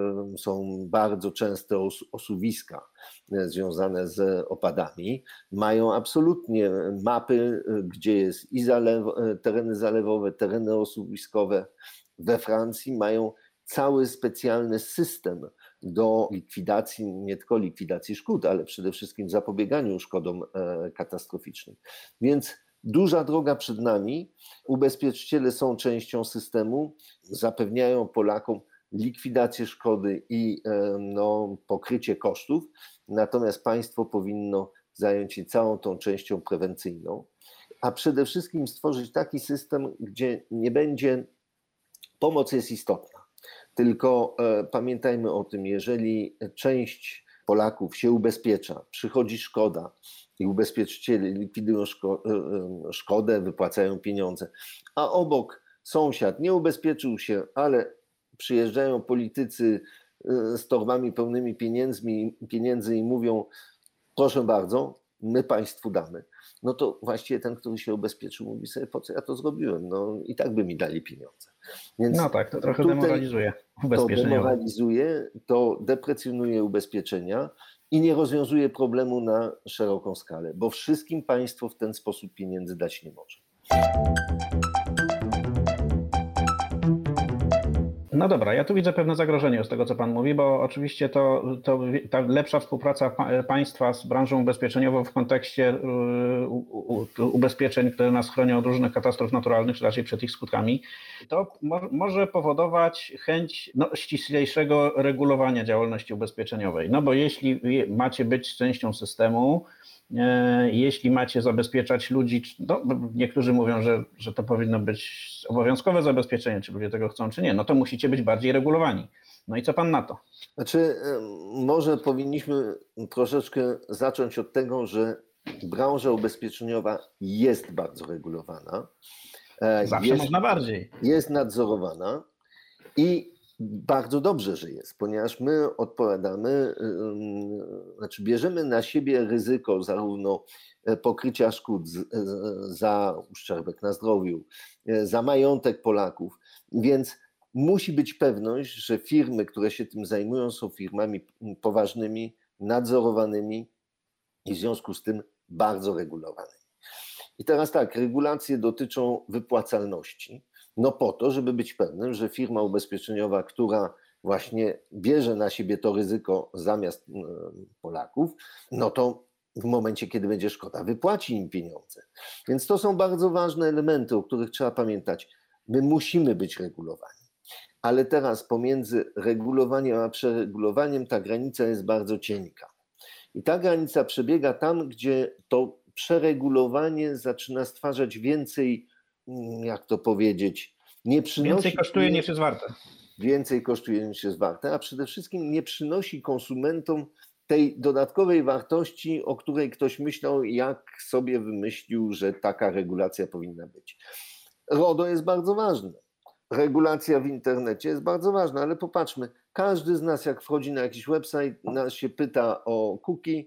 B: są bardzo częste osuwiska związane z opadami, mają absolutnie mapy, gdzie jest i tereny zalewowe, tereny osuwiskowe. We Francji mają cały specjalny system do likwidacji, nie tylko likwidacji szkód, ale przede wszystkim zapobieganiu szkodom katastroficznym. Więc duża droga przed nami. Ubezpieczyciele są częścią systemu, zapewniają Polakom likwidację szkody i pokrycie kosztów, natomiast państwo powinno zająć się całą tą częścią prewencyjną, a przede wszystkim stworzyć taki system, gdzie nie będzie, pomoc jest istotna. Tylko pamiętajmy o tym, jeżeli część Polaków się ubezpiecza, przychodzi szkoda i ubezpieczyciele likwidują szkodę, wypłacają pieniądze, a obok sąsiad nie ubezpieczył się, ale przyjeżdżają politycy z torbami pełnymi pieniędzy i mówią: proszę bardzo, my państwu damy. To właściwie ten, który się ubezpieczył, mówi sobie: po co ja to zrobiłem? I tak by mi dali pieniądze. Więc
A: to trochę demoralizuje ubezpieczeniowe.
B: To demoralizuje, to deprecjonuje ubezpieczenia i nie rozwiązuje problemu na szeroką skalę, bo wszystkim państwo w ten sposób pieniędzy dać nie może.
A: No dobra, ja tu widzę pewne zagrożenie z tego, co Pan mówi, bo oczywiście ta lepsza współpraca państwa z branżą ubezpieczeniową w kontekście ubezpieczeń, które nas chronią od różnych katastrof naturalnych, czy raczej przed ich skutkami, to może powodować chęć ściślejszego regulowania działalności ubezpieczeniowej. No bo jeśli macie być częścią systemu, jeśli macie zabezpieczać ludzi, no, niektórzy mówią, że to powinno być obowiązkowe zabezpieczenie, czy ludzie tego chcą, czy nie, no to musicie być bardziej regulowani. No i co pan na to?
B: Znaczy, może powinniśmy troszeczkę zacząć od tego, że branża ubezpieczeniowa jest bardzo regulowana.
A: Zawsze można bardziej.
B: Jest nadzorowana i bardzo dobrze, że jest, ponieważ my odpowiadamy, znaczy bierzemy na siebie ryzyko zarówno pokrycia szkód za uszczerbek na zdrowiu, za majątek Polaków, więc musi być pewność, że firmy, które się tym zajmują, są firmami poważnymi, nadzorowanymi i w związku z tym bardzo regulowanymi. I teraz tak, regulacje dotyczą wypłacalności. No po to, żeby być pewnym, że firma ubezpieczeniowa, która właśnie bierze na siebie to ryzyko zamiast Polaków, no to w momencie, kiedy będzie szkoda, wypłaci im pieniądze. Więc to są bardzo ważne elementy, o których trzeba pamiętać. My musimy być regulowani. Ale teraz pomiędzy regulowaniem a przeregulowaniem ta granica jest bardzo cienka. I ta granica przebiega tam, gdzie to przeregulowanie zaczyna stwarzać więcej, jak to powiedzieć, nie przynosi...
A: Więcej kosztuje niż jest warte.
B: Więcej kosztuje niż jest warte, a przede wszystkim nie przynosi konsumentom tej dodatkowej wartości, o której ktoś myślał, jak sobie wymyślił, że taka regulacja powinna być. RODO jest bardzo ważne. Regulacja w internecie jest bardzo ważna, ale popatrzmy, każdy z nas jak wchodzi na jakiś website, nas się pyta o cookie,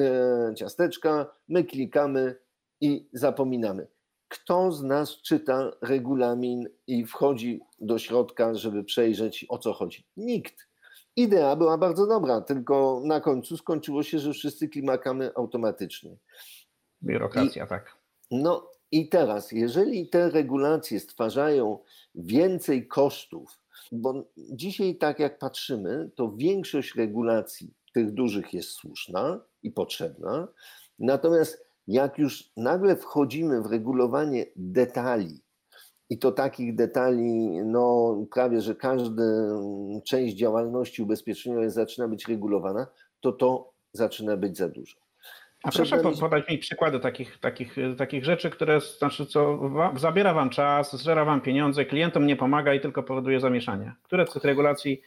B: ciasteczka, my klikamy i zapominamy. Kto z nas czyta regulamin i wchodzi do środka, żeby przejrzeć, o co chodzi? Nikt. Idea była bardzo dobra, tylko na końcu skończyło się, że wszyscy klikamy automatycznie.
A: Biurokracja, tak.
B: No i teraz, jeżeli te regulacje stwarzają więcej kosztów, bo dzisiaj tak jak patrzymy, to większość regulacji tych dużych jest słuszna i potrzebna, natomiast jak już nagle wchodzimy w regulowanie detali, i to takich detali, no prawie, że każda część działalności ubezpieczeniowej zaczyna być regulowana, to zaczyna być za dużo.
A: A proszę podać mi przykłady takich rzeczy, które znaczy zabiera wam czas, zżera wam pieniądze, klientom nie pomaga i tylko powoduje zamieszanie. Które z tych regulacji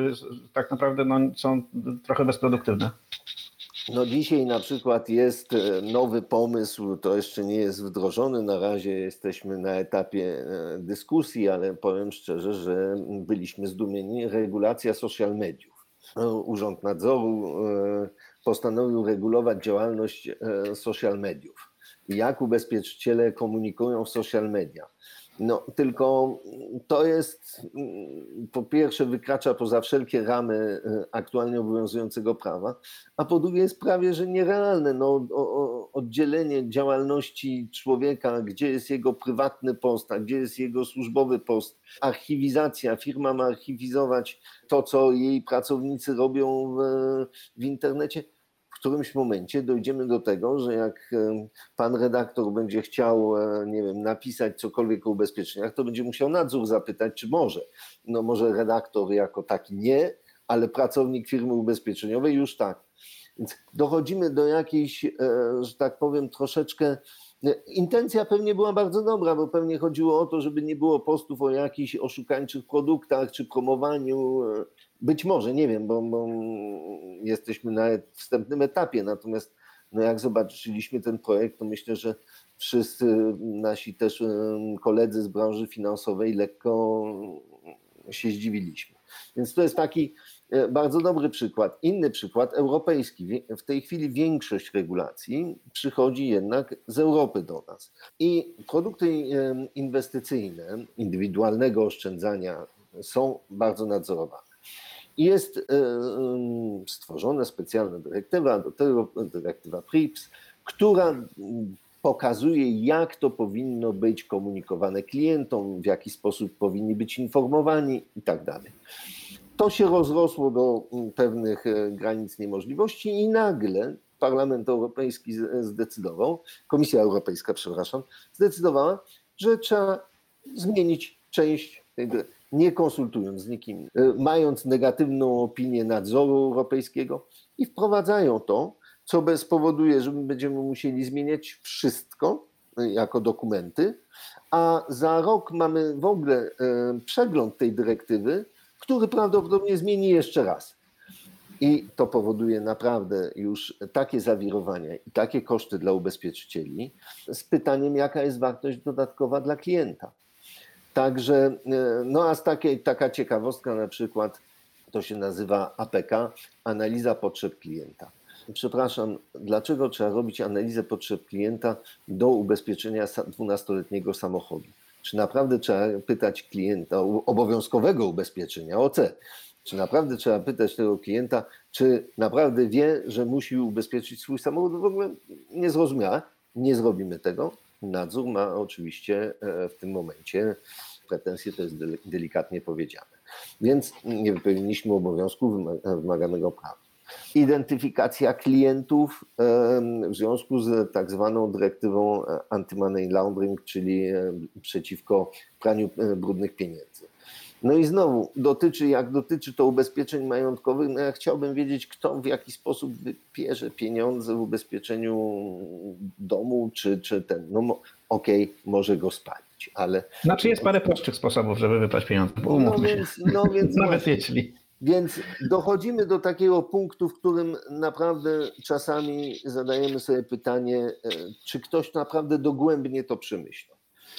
A: tak naprawdę są trochę bezproduktywne?
B: No dzisiaj na przykład jest nowy pomysł, to jeszcze nie jest wdrożony, na razie jesteśmy na etapie dyskusji, ale powiem szczerze, że byliśmy zdumieni, regulacja social mediów. Urząd Nadzoru postanowił regulować działalność social mediów. Jak ubezpieczyciele komunikują w social media. No tylko to jest, po pierwsze wykracza poza wszelkie ramy aktualnie obowiązującego prawa, a po drugie jest prawie, że nierealne. No, oddzielenie działalności człowieka, gdzie jest jego prywatny post, a gdzie jest jego służbowy post, archiwizacja, firma ma archiwizować to, co jej pracownicy robią w internecie. W którymś momencie dojdziemy do tego, że jak pan redaktor będzie chciał, nie wiem, napisać cokolwiek o ubezpieczeniach, to będzie musiał nadzór zapytać, czy może. No może redaktor jako taki nie, ale pracownik firmy ubezpieczeniowej już tak. Więc dochodzimy do jakiejś, że tak powiem, troszeczkę... Intencja pewnie była bardzo dobra, bo pewnie chodziło o to, żeby nie było postów o jakichś oszukańczych produktach czy promowaniu. Być może, nie wiem, bo jesteśmy na wstępnym etapie, natomiast no jak zobaczyliśmy ten projekt, to myślę, że wszyscy nasi też koledzy z branży finansowej lekko się zdziwiliśmy. Więc to jest taki bardzo dobry przykład. Inny przykład europejski. W tej chwili większość regulacji przychodzi jednak z Europy do nas. I produkty inwestycyjne, indywidualnego oszczędzania są bardzo nadzorowane. I jest stworzona specjalna dyrektywa, do tego dyrektywa PRIIPs, która pokazuje, jak to powinno być komunikowane klientom, w jaki sposób powinni być informowani i tak dalej. To się rozrosło do pewnych granic niemożliwości i nagle Parlament Europejski zdecydował, Komisja Europejska, przepraszam, zdecydowała, że trzeba zmienić część tej, nie konsultując z nikim, mając negatywną opinię nadzoru europejskiego i wprowadzają to, co spowoduje, że my będziemy musieli zmieniać wszystko jako dokumenty, a za rok mamy w ogóle przegląd tej dyrektywy, który prawdopodobnie zmieni jeszcze raz. I to powoduje naprawdę już takie zawirowania i takie koszty dla ubezpieczycieli z pytaniem, jaka jest wartość dodatkowa dla klienta. Także, no a taka ciekawostka na przykład, to się nazywa APK, analiza potrzeb klienta. Przepraszam, dlaczego trzeba robić analizę potrzeb klienta do ubezpieczenia 12-letniego samochodu? Czy naprawdę trzeba pytać klienta obowiązkowego ubezpieczenia OC? Czy naprawdę trzeba pytać tego klienta, czy naprawdę wie, że musi ubezpieczyć swój samochód? W ogóle niezrozumiałe. Nie zrobimy tego. Nadzór ma oczywiście w tym momencie pretensje, to jest delikatnie powiedziane. Więc nie wypełniliśmy obowiązku wymaganego prawa. Identyfikacja klientów w związku z tak zwaną dyrektywą anti-money laundering, czyli przeciwko praniu brudnych pieniędzy. No i znowu, jak dotyczy to ubezpieczeń majątkowych, no ja chciałbym wiedzieć, kto w jaki sposób bierze pieniądze w ubezpieczeniu domu, czy ten, no okej, może go spalić, ale...
A: Znaczy jest parę prostszych sposobów, żeby wybrać pieniądze, bo umówmy się.
B: Więc
A: nawet jeśli...
B: Więc dochodzimy do takiego punktu, w którym naprawdę czasami zadajemy sobie pytanie, czy ktoś naprawdę dogłębnie to przemyślał.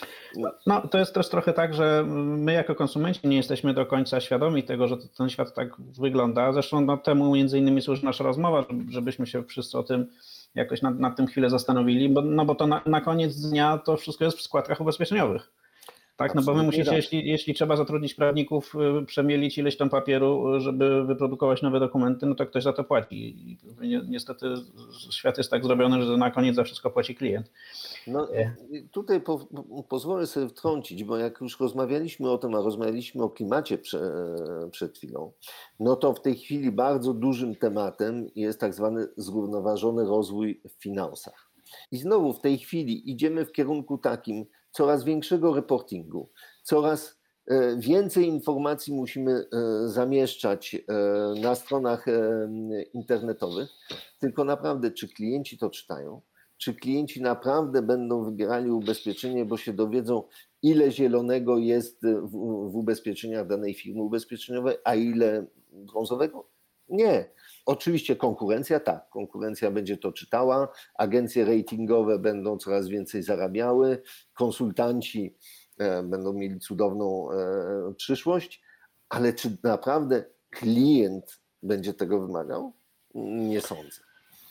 A: No, to jest też trochę tak, że my jako konsumenci nie jesteśmy do końca świadomi tego, że ten świat tak wygląda. Zresztą temu między innymi służy nasza rozmowa, żebyśmy się wszyscy o tym jakoś nad tym chwilę zastanowili, bo to na koniec dnia to wszystko jest w składkach ubezpieczeniowych. Tak, no bo wy musicie, jeśli trzeba zatrudnić prawników, przemielić ileś tam papieru, żeby wyprodukować nowe dokumenty, no to ktoś za to płaci. I niestety świat jest tak zrobiony, że na koniec za wszystko płaci klient.
B: No tutaj pozwolę sobie wtrącić, bo jak już rozmawialiśmy o tym, a rozmawialiśmy o klimacie przed chwilą, no to w tej chwili bardzo dużym tematem jest tak zwany zrównoważony rozwój w finansach. I znowu w tej chwili idziemy w kierunku takim coraz większego reportingu, coraz więcej informacji musimy zamieszczać na stronach internetowych, tylko naprawdę czy klienci to czytają? Czy klienci naprawdę będą wybierali ubezpieczenie, bo się dowiedzą, ile zielonego jest w ubezpieczeniach danej firmy ubezpieczeniowej, a ile brązowego? Nie. Oczywiście konkurencja, tak, konkurencja będzie to czytała, agencje ratingowe będą coraz więcej zarabiały, konsultanci będą mieli cudowną przyszłość, ale czy naprawdę klient będzie tego wymagał? Nie sądzę.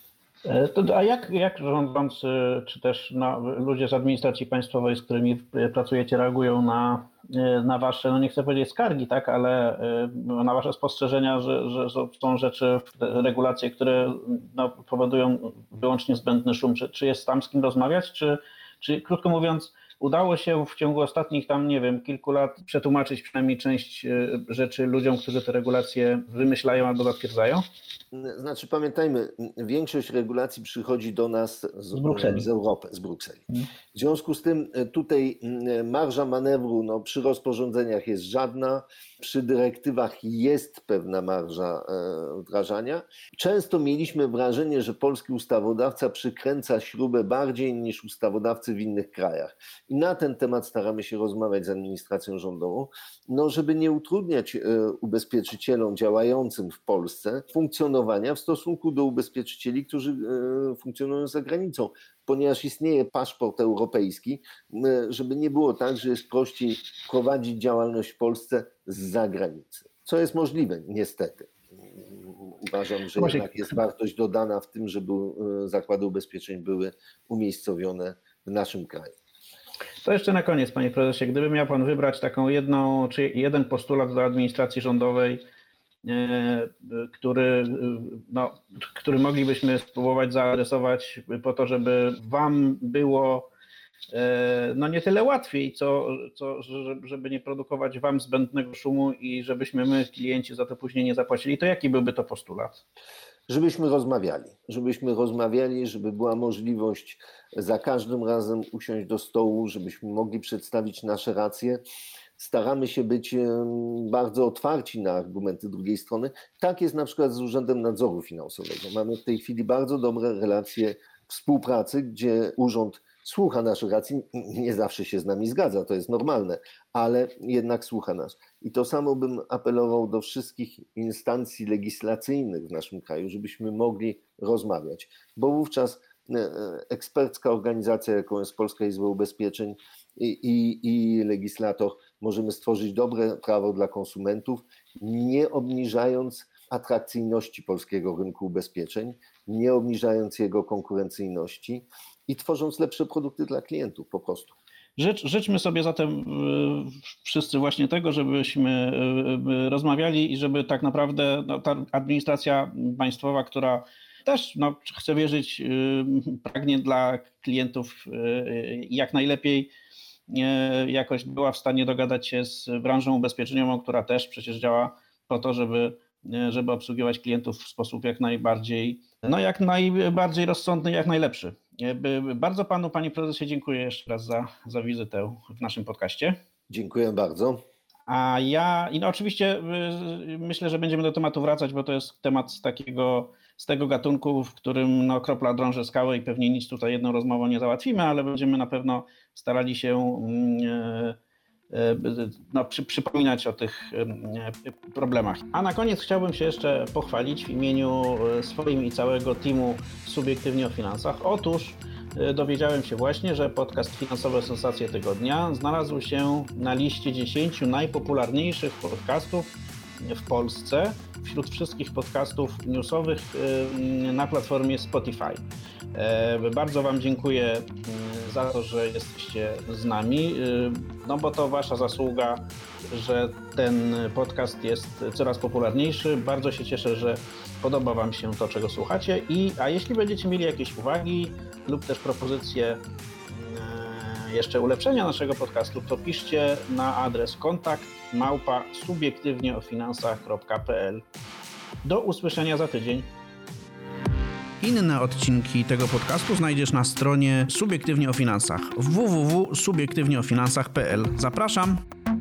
A: A jak rządzący, czy też ludzie z administracji państwowej, z którymi pracujecie, reagują na wasze, no nie chcę powiedzieć skargi, tak, ale na wasze spostrzeżenia, że są rzeczy, regulacje, które powodują wyłącznie zbędny szum? Czy jest tam z kim rozmawiać, czy krótko mówiąc, udało się w ciągu ostatnich tam, nie wiem, kilku lat przetłumaczyć przynajmniej część rzeczy ludziom, którzy te regulacje wymyślają albo zatwierdzają?
B: Znaczy pamiętajmy, większość regulacji przychodzi do nas z Europy, z Brukseli. W związku z tym tutaj marża manewru przy rozporządzeniach jest żadna, przy dyrektywach jest pewna marża wdrażania. Często mieliśmy wrażenie, że polski ustawodawca przykręca śrubę bardziej niż ustawodawcy w innych krajach. I na ten temat staramy się rozmawiać z administracją rządową, żeby nie utrudniać ubezpieczycielom działającym w Polsce funkcjonowania w stosunku do ubezpieczycieli, którzy funkcjonują za granicą, ponieważ istnieje paszport europejski, żeby nie było tak, że jest prościej prowadzić działalność w Polsce z zagranicy, co jest możliwe niestety. Uważam, że jednak jest wartość dodana w tym, żeby zakłady ubezpieczeń były umiejscowione w naszym kraju.
A: To jeszcze na koniec, panie prezesie, gdyby miał pan wybrać taką jeden postulat do administracji rządowej, który moglibyśmy spróbować zaadresować po to, żeby wam było nie tyle łatwiej, żeby nie produkować wam zbędnego szumu i żebyśmy my, klienci, za to później nie zapłacili, to jaki byłby to postulat?
B: Żebyśmy rozmawiali, żeby była możliwość za każdym razem usiąść do stołu, żebyśmy mogli przedstawić nasze racje. Staramy się być bardzo otwarci na argumenty drugiej strony. Tak jest na przykład z Urzędem Nadzoru Finansowego. Mamy w tej chwili bardzo dobre relacje współpracy, gdzie urząd słucha naszych racji, nie zawsze się z nami zgadza, to jest normalne, ale jednak słucha nas. I to samo bym apelował do wszystkich instancji legislacyjnych w naszym kraju, żebyśmy mogli rozmawiać, bo wówczas ekspercka organizacja, jaką jest Polska Izba Ubezpieczeń i legislator, możemy stworzyć dobre prawo dla konsumentów, nie obniżając atrakcyjności polskiego rynku ubezpieczeń, nie obniżając jego konkurencyjności i tworząc lepsze produkty dla klientów po prostu.
A: Życzmy sobie zatem wszyscy właśnie tego, żebyśmy rozmawiali i żeby tak naprawdę ta administracja państwowa, która też chcę wierzyć, pragnie dla klientów jak najlepiej, jakoś była w stanie dogadać się z branżą ubezpieczeniową, która też przecież działa po to, żeby obsługiwać klientów w sposób jak najbardziej rozsądny, jak najlepszy. Bardzo panu, panie prezesie, dziękuję jeszcze raz za wizytę w naszym podcaście.
B: Dziękuję bardzo.
A: A ja oczywiście myślę, że będziemy do tematu wracać, bo to jest temat z tego gatunku, w którym kropla drąży skałę i pewnie nic tutaj jedną rozmową nie załatwimy, ale będziemy na pewno starali się przypominać o tych problemach. A na koniec chciałbym się jeszcze pochwalić w imieniu swoim i całego teamu Subiektywnie o Finansach. Otóż dowiedziałem się właśnie, że podcast Finansowe Sensacje Tygodnia znalazł się na liście 10 najpopularniejszych podcastów w Polsce wśród wszystkich podcastów newsowych na platformie Spotify. Bardzo wam dziękuję za to, że jesteście z nami, bo to wasza zasługa, że ten podcast jest coraz popularniejszy. Bardzo się cieszę, że podoba wam się to, czego słuchacie. A jeśli będziecie mieli jakieś uwagi lub też propozycje jeszcze ulepszenia naszego podcastu, to piszcie na adres kontakt@subiektywnieofinansach.pl. Do usłyszenia za tydzień. Inne odcinki tego podcastu znajdziesz na stronie Subiektywnie o Finansach www.subiektywnieofinansach.pl. Zapraszam!